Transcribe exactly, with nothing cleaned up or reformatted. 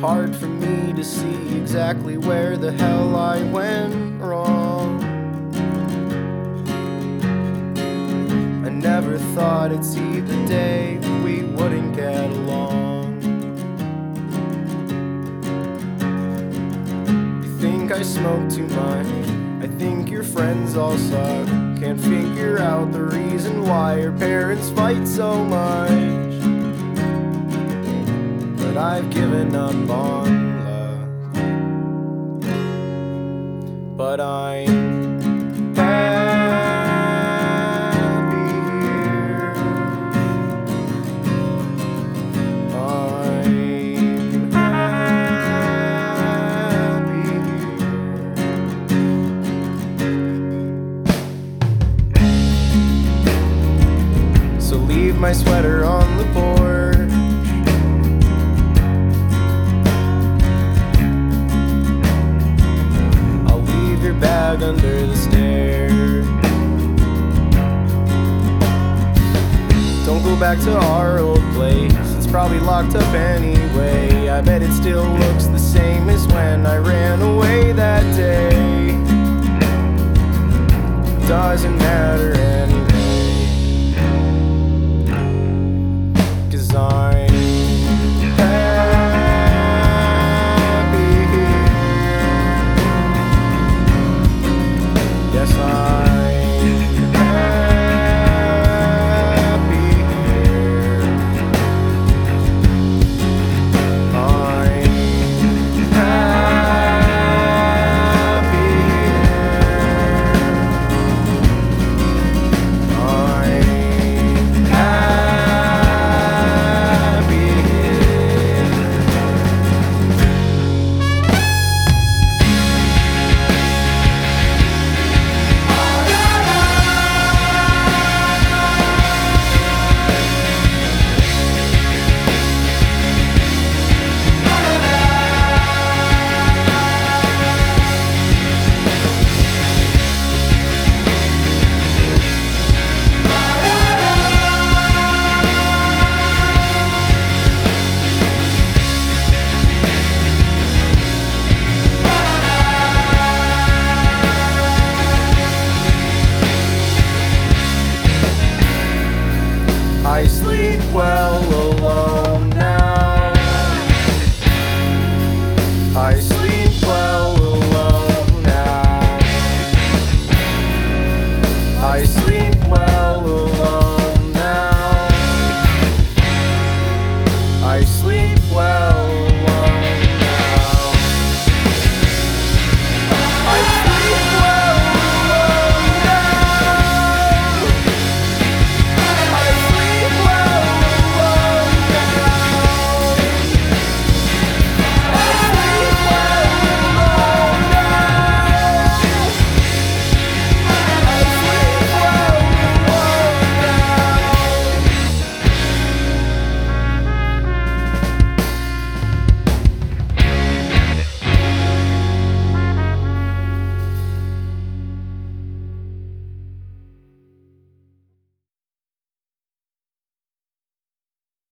hard for me to see exactly where the hell I went wrong. I never thought I'd see the day we wouldn't get along. You think I smoke too much, I think your friends all suck. Can't figure out the reason why your parents fight so much. But I've given up on love. But I'm happy here. I'm happy here. So leave my sweater on the porch. Bag under the stairs. Don't go back to our old place, it's probably locked up anyway. I bet it still looks the same as when I ran away that day. Doesn't matter